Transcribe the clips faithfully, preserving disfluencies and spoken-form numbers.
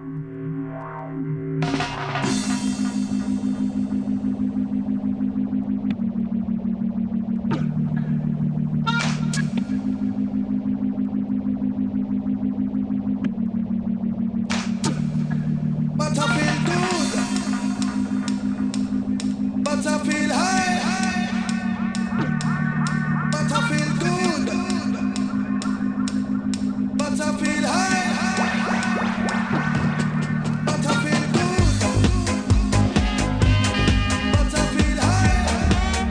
But I feel good, but I feel high, but I feel good, but I feel high, but I feel good, but I feel high,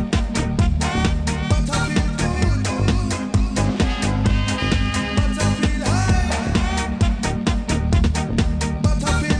but I feel good, but I feel high, but I feel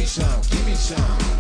some, give me some.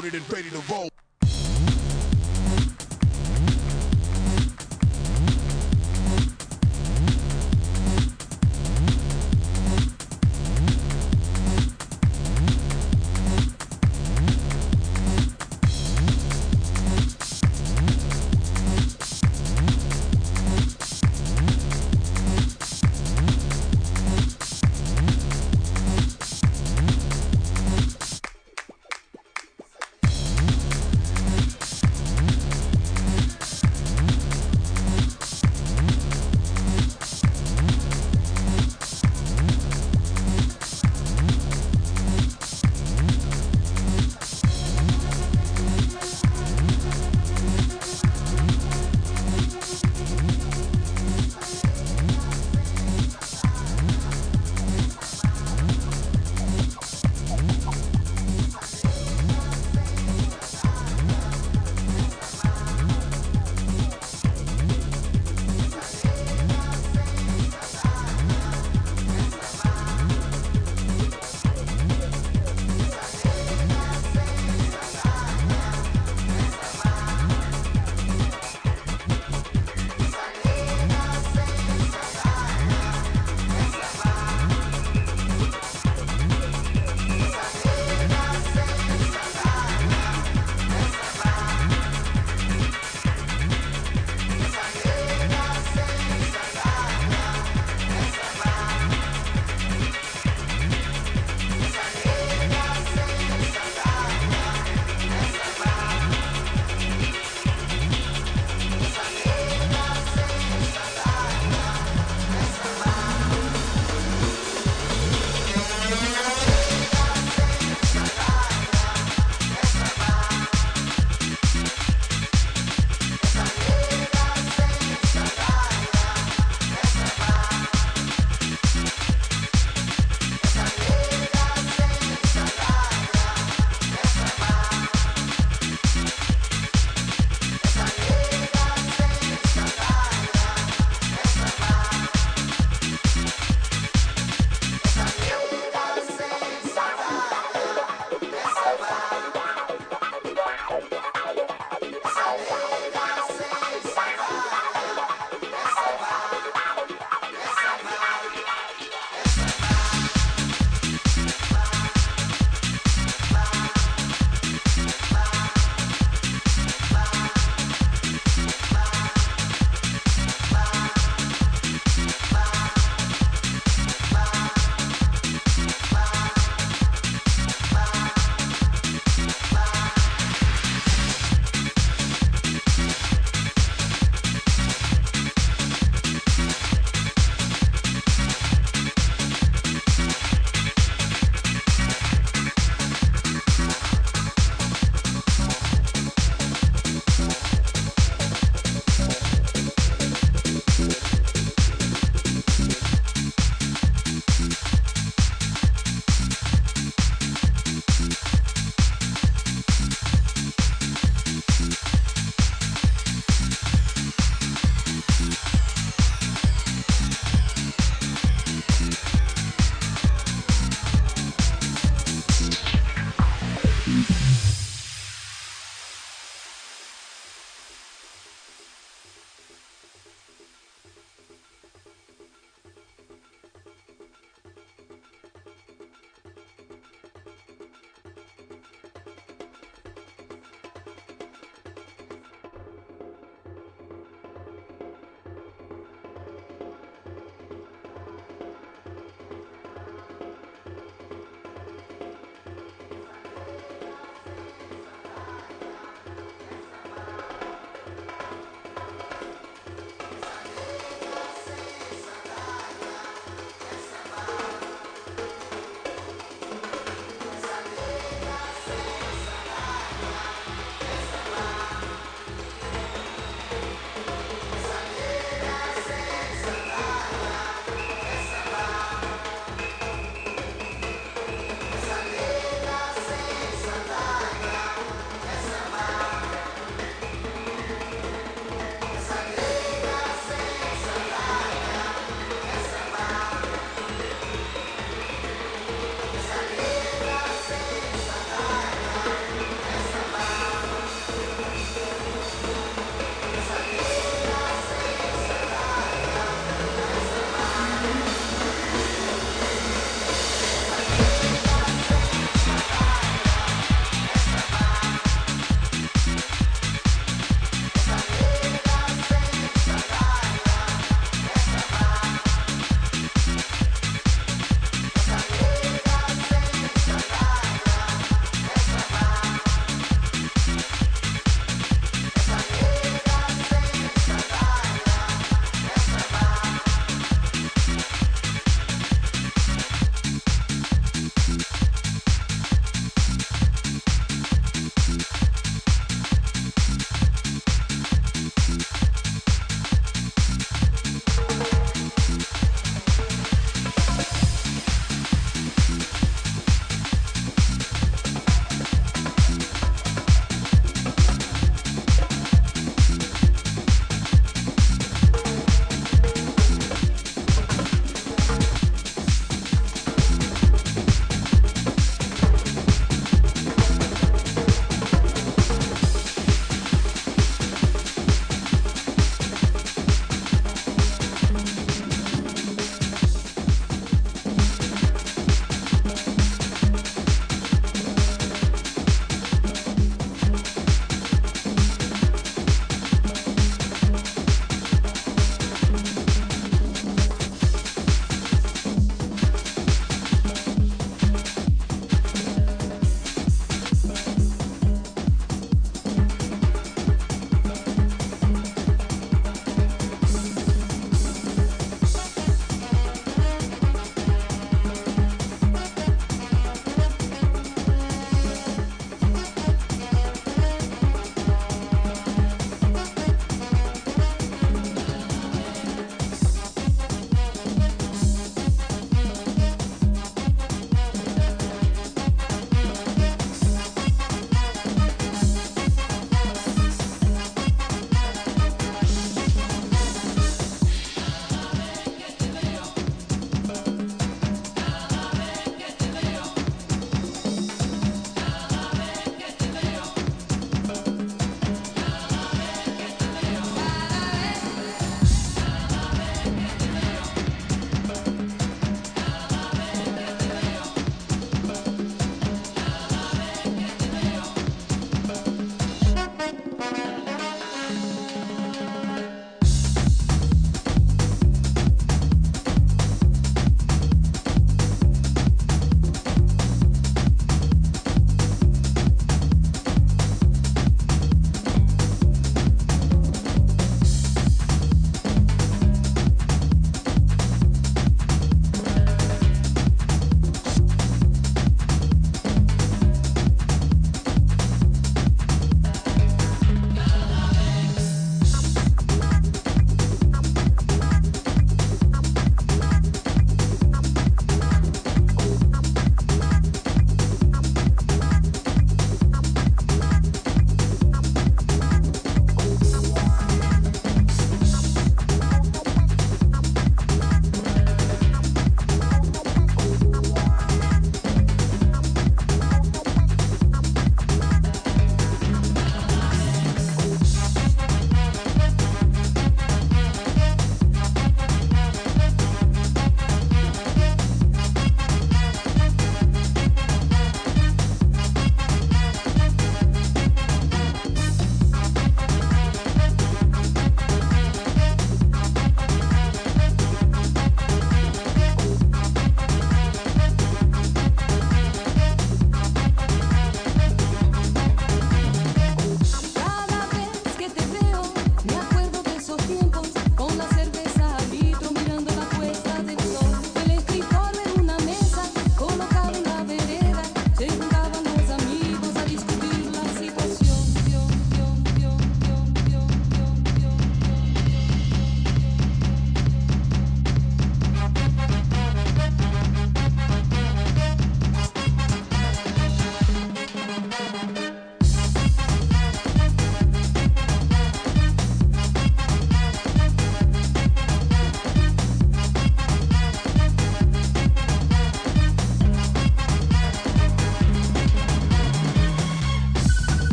loaded and ready to roll.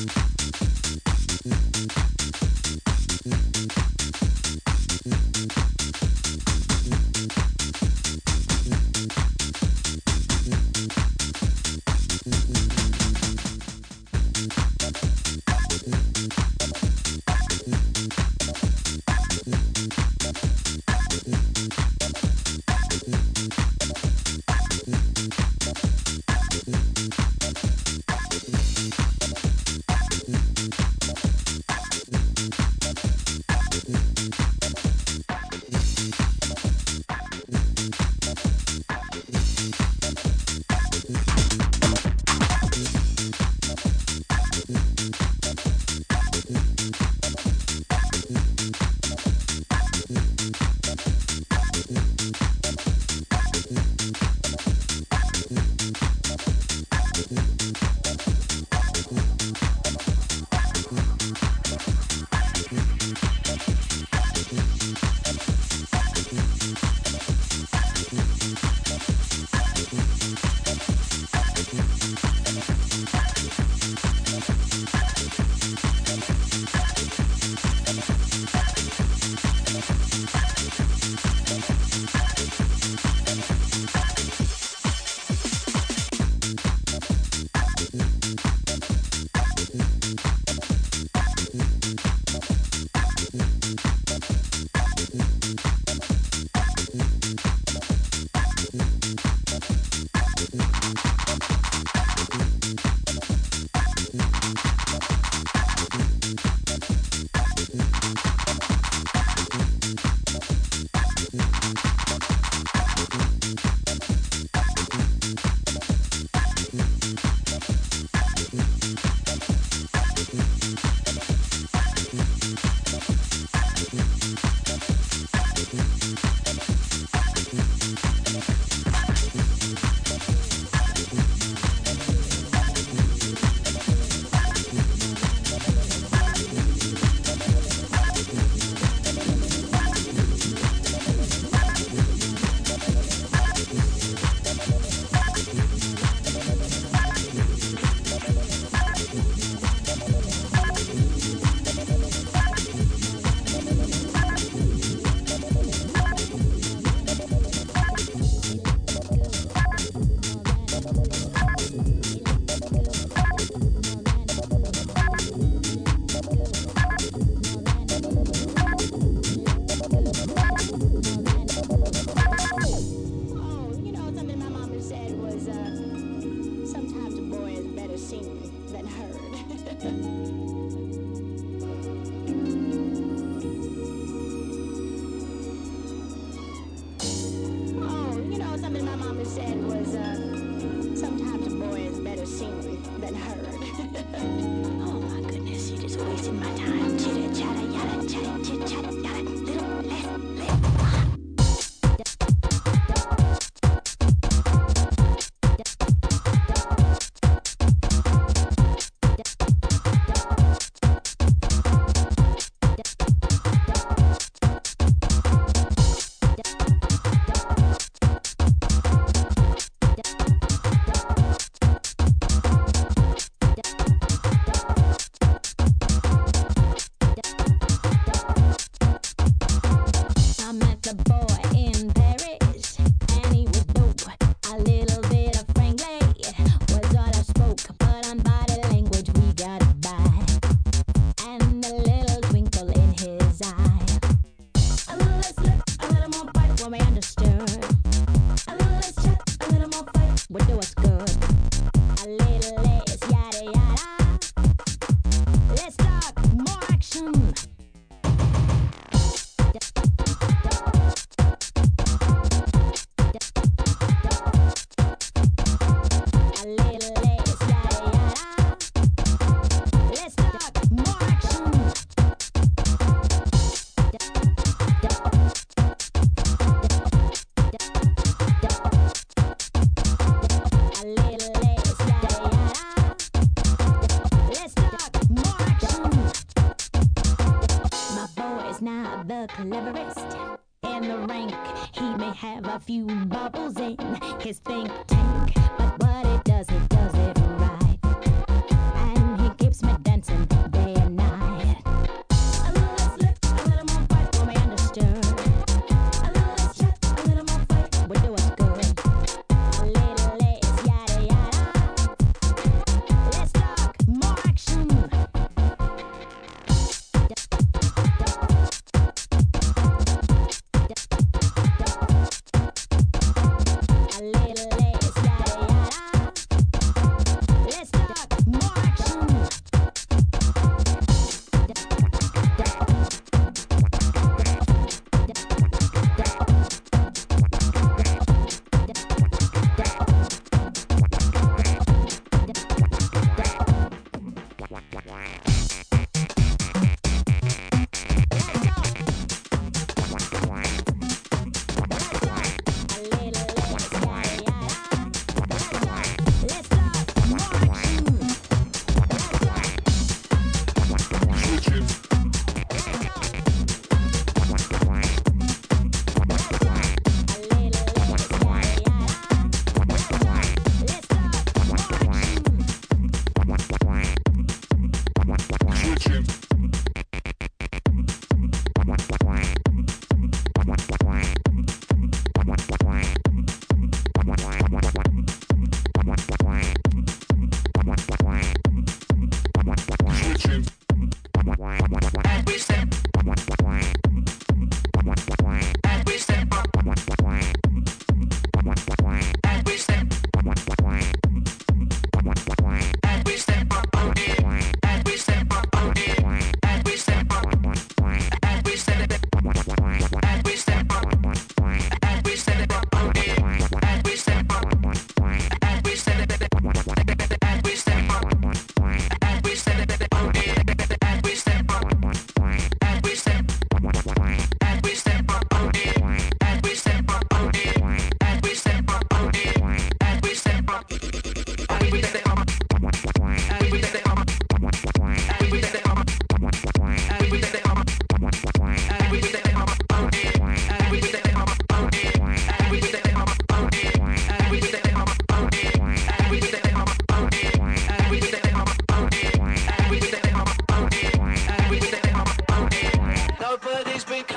cleverest in the rank. He may have a few bubbles in his think tank, but what it does, it does it right. And he keeps me dancing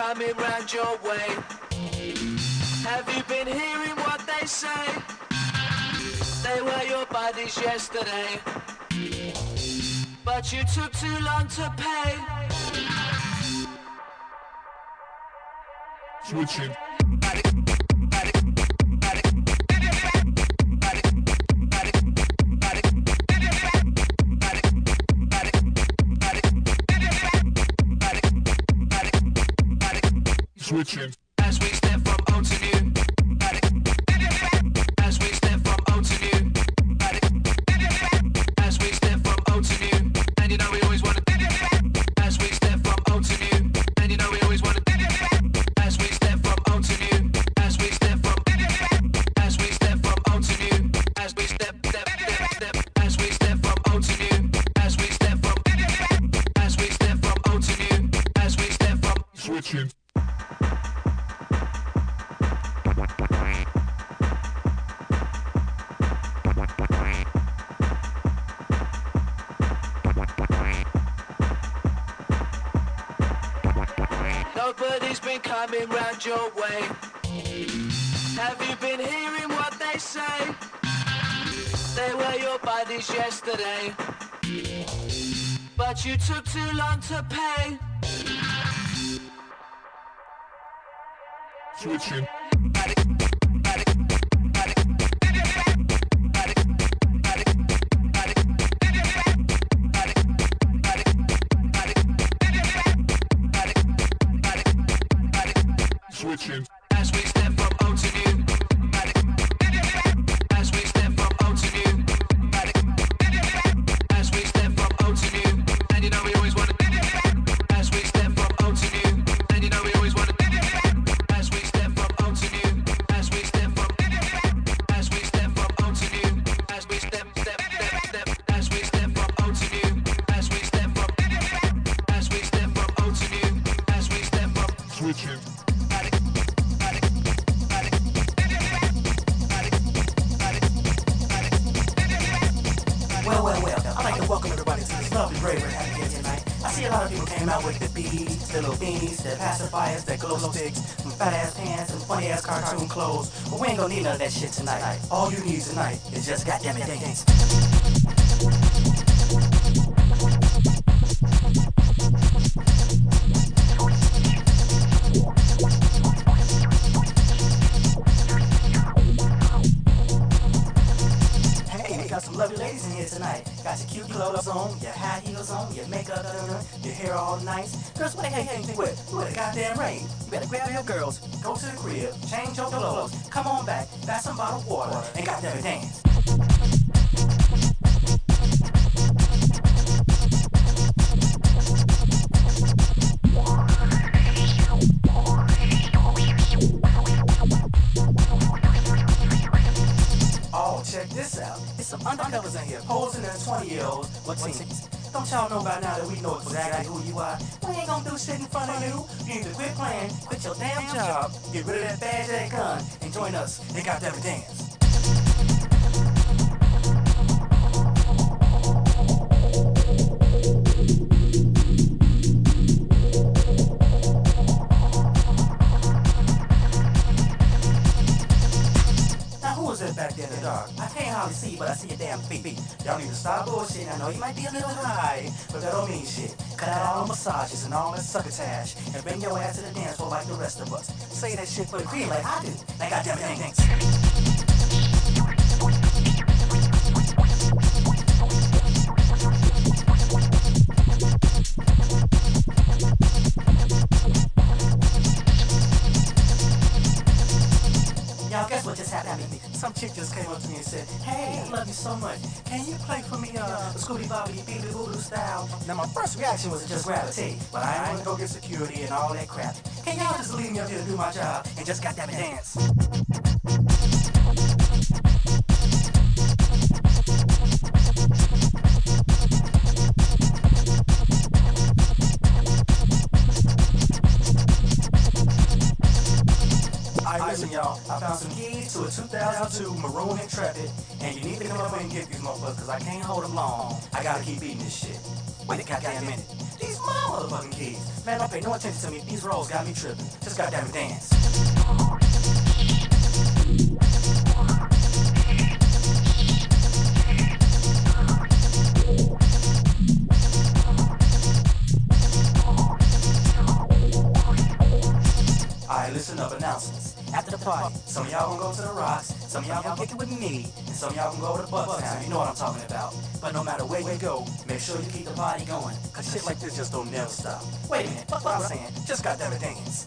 coming round your way? Have you been hearing what they say? They were your buddies yesterday, but you took too long to pay. Switching. Switching. As we step from old to new. As we step from old to new. As we step from old to new. And you know we always want to. As we step from old to new. And you know we always want to. As we step from old to new. As we step from. As we step from old to new. As we step, step, step, step. As we step from old to new. As we step from. As we step from old to new. As we step from. Switching. Nobody's been coming round your way. Have you been hearing what they say? They were your buddies yesterday, but you took too long to pay. Switching. Switching. As we step from old to new. As we step from old to new. As we step from old to new. And you know we always want to. As we step from old to new. And you know we always want to. As we step from old to new. As we step from. As we step from old to new. As we step, step, step, step. As we step from old to new. As we step from. As we step from old to new. As we step from. Switching. Well, well, well, I'd like to welcome everybody to this lovely rave we're having here tonight. I see a lot of people came out with the beads, their little beanies, their pacifiers, their glow sticks, some fat ass pants, and funny ass cartoon clothes. But we ain't gonna need none of that shit tonight. All you need tonight is just goddamn it dance. Got some lovely ladies in here tonight. Got your cute clothes on, your high heels on, your makeup done, your hair all nice. Girls, what the heck you think with? You in the goddamn rain. You better grab your girls, go to the crib, change your clothes, come on back, buy some bottled water, and goddamn it dance. Check this out. It's some undercovers in here posing as twenty-year-olds or teens. Don't y'all know by now that we know exactly who you are? We ain't gonna do shit in front of you. You need to quit playing, quit your damn job, get rid of that badge and gun, and join us and goddamn dance. Back there in the dark. I can't hardly see, but I see your damn feet. Y'all need to stop bullshit. I know you might be a little high, but that don't mean shit. Cut out all the massages and all that succotash and bring your ass to the dance floor like the rest of us. Say that shit for the cream like I do. Like goddamn it, dance. Y'all, guess what just happened to me? Some chick just came up to me and said, hey, I love you so much. Can you play for me uh, a Scooty Bobbity Beeby Voodoo style? Now, my first reaction was to just gravitate, but I ain't gonna go get security and all that crap. Can y'all just leave me up here to do my job and just goddamn it dance? Alright, listen, y'all. I found some keys to a two thousand two Maroon Intrepid, and you need to come up and get these motherfuckers, because I can't hold them long. I gotta keep eating this shit. Wait a goddamn minute. These motherfuckers motherfucking keys. Man, don't pay no attention to me. These rolls got me tripping. Just goddamn dance. Alright, listen up, announcements. After the party, some of y'all gonna go to the rocks, some of y'all gonna kick it with me, and some of y'all gonna go over to Bucktown. You know what I'm talking about. But no matter where you go, make sure you keep the party going, cause shit like this just don't never stop. Wait a minute, fuck what I'm saying. Just goddamn it, dance.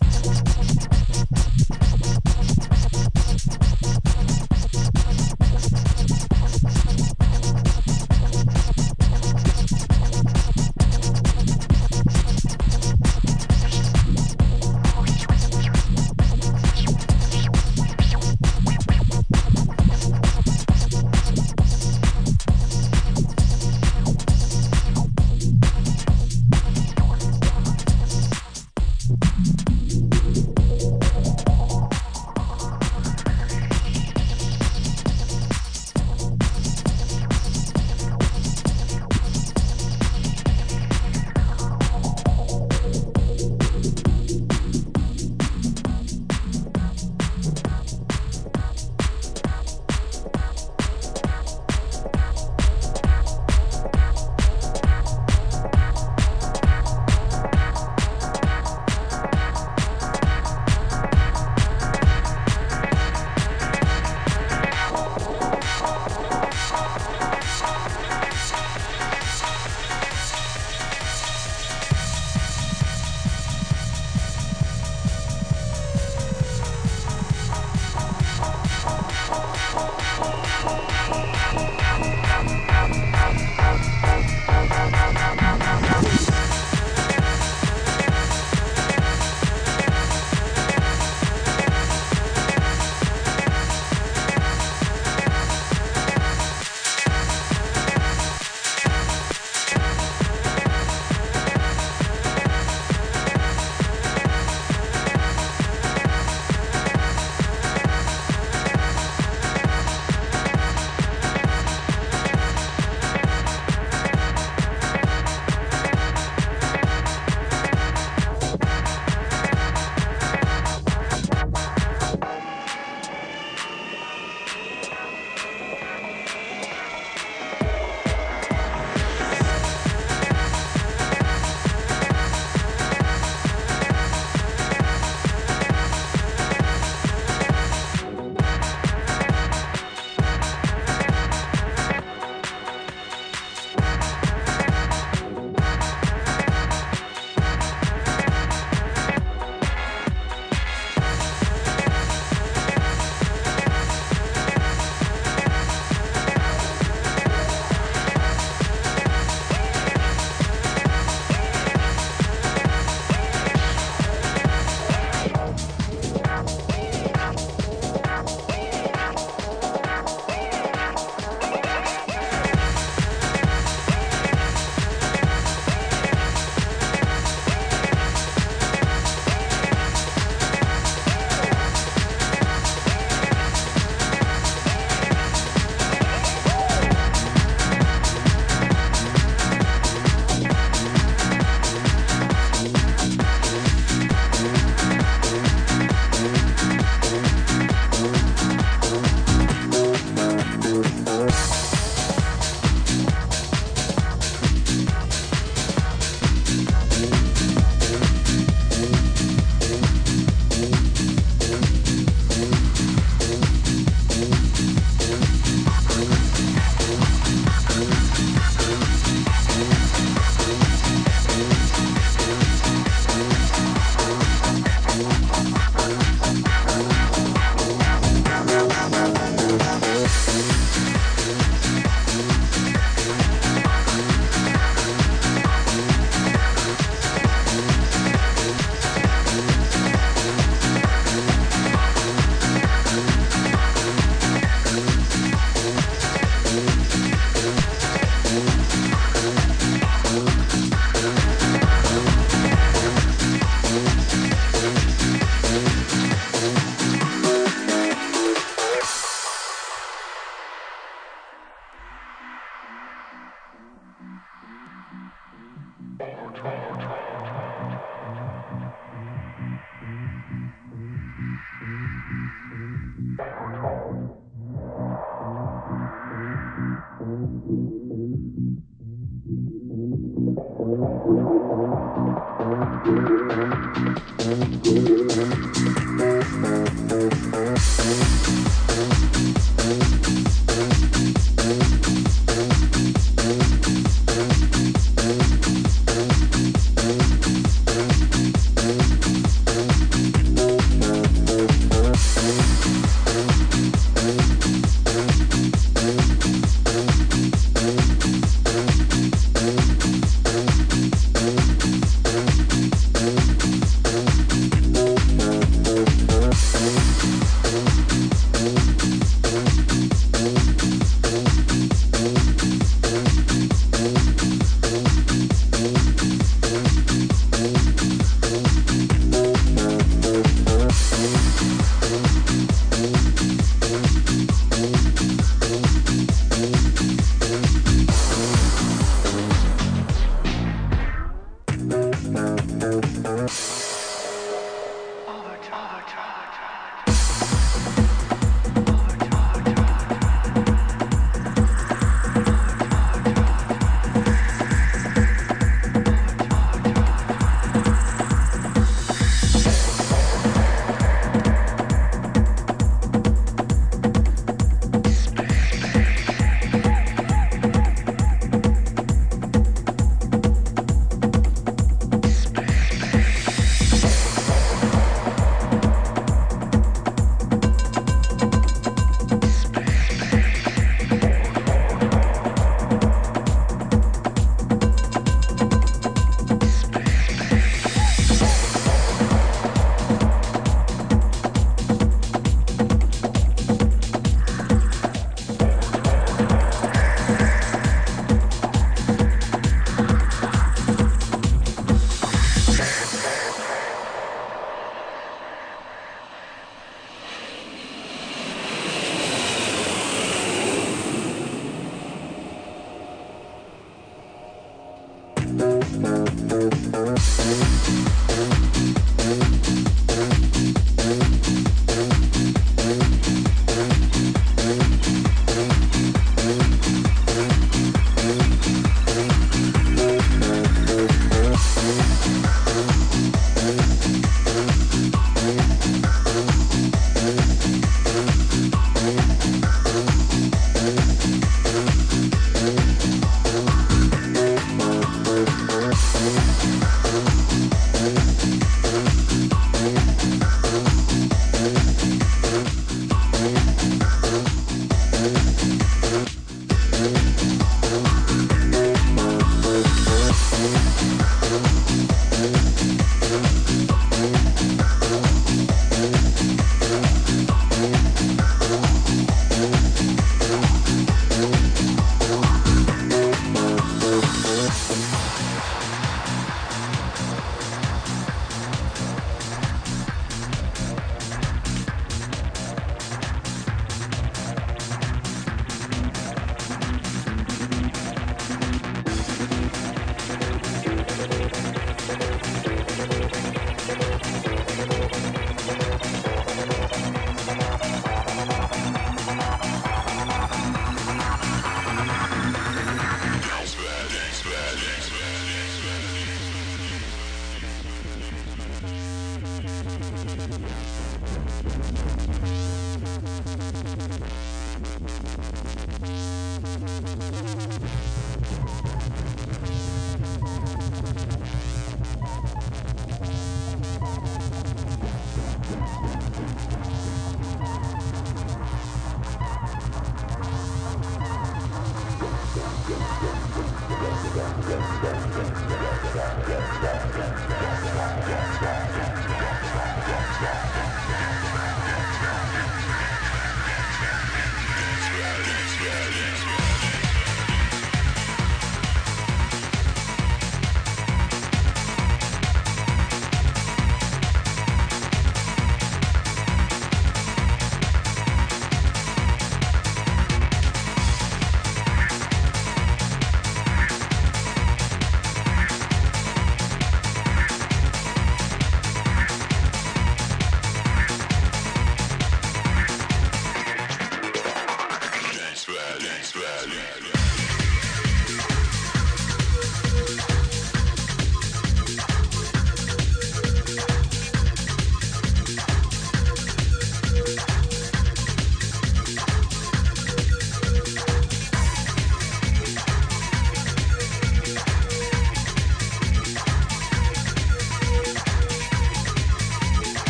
Thank you.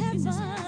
heaven.